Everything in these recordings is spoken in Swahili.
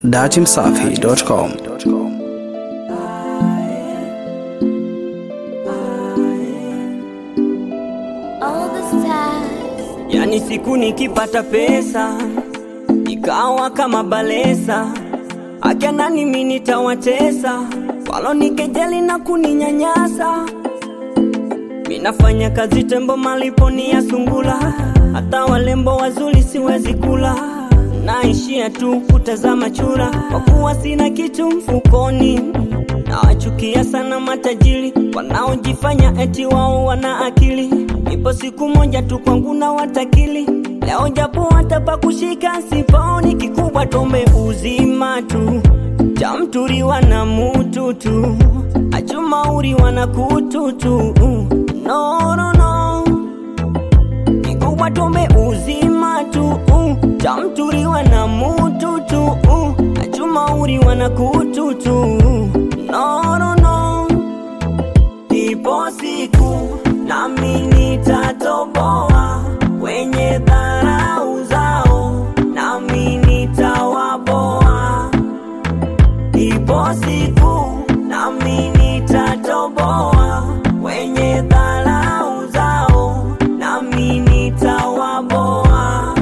datimsafi.com. Yani siku nikipata pesa ikawa kama balesa, akana mimi nitawatesa walo nikejeli na kuninyanyasa. Minafanya kazi tembo malipo ni ya sungula, hata walembo wazuri siwezi kula. Naishia tu kutazama chura, kwa kuwa sina kitu mfukoni. Nawachukia sana matajiri wanaojifanya eti wao wana akili. Ipo siku moja tu kwangu na watakili, leo japo watapa kushika sipaoni. Kikubwa tombe uzima tu, chamturi wana mutu tu, achumauri wana kutu tu. No, no, no. Kikubwa tombe uzima tu, chamturi wana mutu tu, achumauri wana kutu tu. No, no, no. Ipo siku nami nitatoboa wenye dharau zao, nami nitawaboa. Ipo siku nami nitatoboa wenye dharau zao, nami nitawaboa.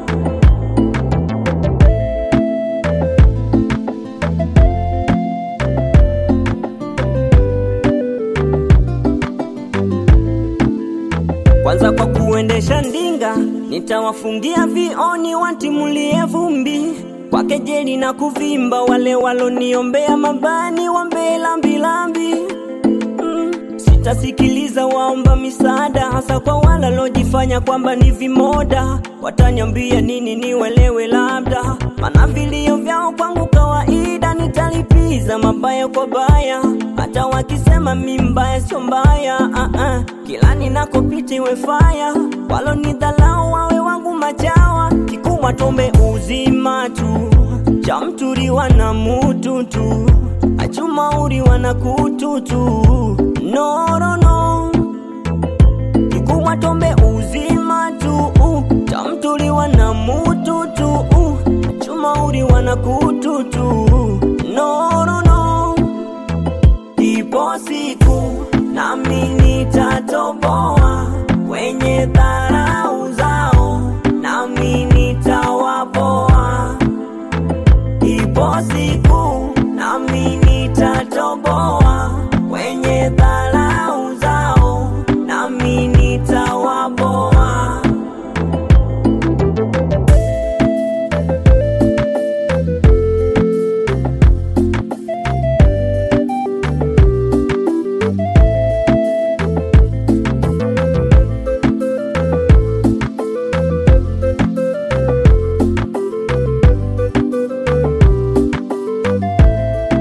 Kwanza kwa kuendesha ndinga, nitawafungia vioni watimulie vumbi. Kwa kejeli na kuvimba, wale waloniombea mabani wambe lambi lambi. Sitasikiliza waomba misaada, hasa kwa wala lojifanya kwamba ni vimoda. Watanyambia nini niwelewe labda, mana vilio vyao kwangu kawaida. Nitalipiza mabaya kwa baya, hata wakisema mimbaya sio mbaya. Kila ninakopiti we fire, walo nidhalau wawe wangu machawa. Kikubwa tombe uzima tu, chamturi wana mutu tu, achumauri wana kutu tu. No, no, no. Kikubwa tombe uzima tu, chamturi wana mutu tu, achumauri wana kutu tu. No, no, no. Ipo siku nami nitatoboa wenye dharau zao, nami nitawaboa. Ipo siku nami nitatoboa wenye dharau zao, nami nitawaboa.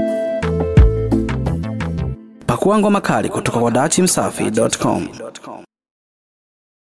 Pakua ngoma kali kutoka kwa datimsafi.com.